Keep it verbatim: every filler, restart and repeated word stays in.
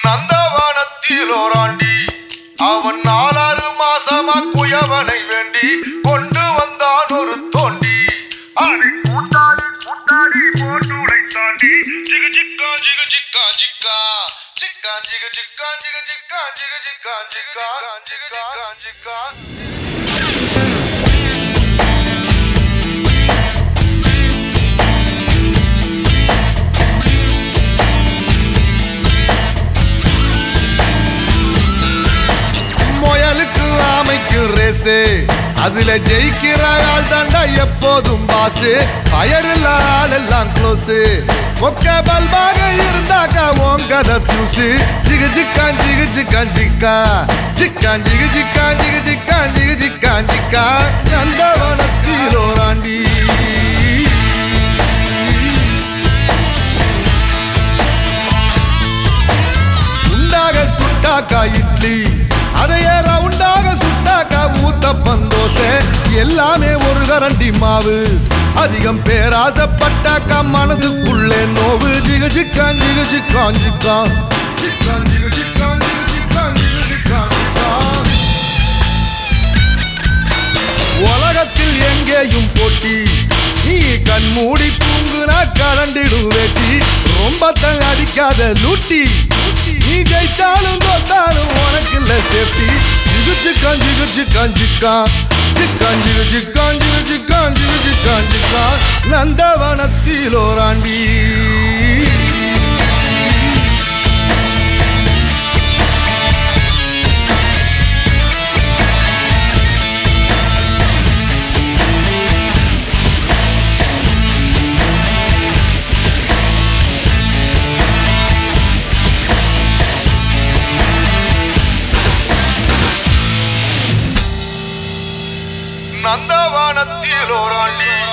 நந்தவனத்தில் ஓராண்டி அவன் நாலாறு மாசமா குயவனை வேண்டி கொண்டு வந்தான் ஒரு தோண்டி. அடி கூட்டாடி கூட்டாடி போட்டு உடைத்தாண்டி ஜிகு ஜிக்கா ஜிகு ஜிக்கா ஜிக்கா ஜிக்கா ஜிகு ஜிக்கா ஜிகு ஜிக்கா ஜிகு ஜிக்கா ஜிக்கா ஜிகு ஜிக்கா ஜிக்கா. அதுல ஜெயிக்கிற ஆள் தாண்டா எப்போதும் பாசு. பயரில்ல ஆள் எல்லாம் க்ளோஸு. மொக்க பல்பாக இருந்தாக்கா ஓங்கத பியூசு. ஜிகு ஜிக்கான் ஜிகு ஜிக்கான் ஜிக்கா ஜிக்கான் ஜிகு ஜிக்கான் ஜிகு ஜிக்கான் ஜிகு ஜிக்கான் ஜிக்கா. நந்தவனத்தில் ஓராண்டி உண்டாக சுட்டாக்கா இட்லி அதையே ரவுண்டாக சுட்டாக்கா ஊத்தப்பம் தோசை. எல்லாமே ஒரு கரண்டி மாவு. அதிகம் பேராசப்பட்டாக்கா மனதுக்குள்ளே நோவு. ஜிகு ஜிக்கான் ஜிகு ஜிக்கான் ஜிக்கான் ஜிக்கான் ஜிகு ஜிக்கான் ஜிகு ஜிக்கான் ஜிகு ஜிக்கான் ஜிக்கான். உலகத்தில் எங்கேயும் போட்டி. நீ கண் மூடி தூங்குனா கரண்டிடும் வேட்டி. ரொம்ப தங்க அடிக்காத லூட்டி. நீ ஜெயிச்சாலும் தோத்தாலும் உனக்கு இல்ல சேஃப்டி. ஜிகு ஜிக்கான் ஜிகு ஜிக்கான் ஜிக்கான் ஜிக்கான் ஜிகு ஜிக்கான் ஜிகு ஜிக்கான் ஜிகு ஜிக்கான் ஜிக்கான். நந்தவனத்தில் ஓராண்டி நந்தவனத்தில் ஓராண்டி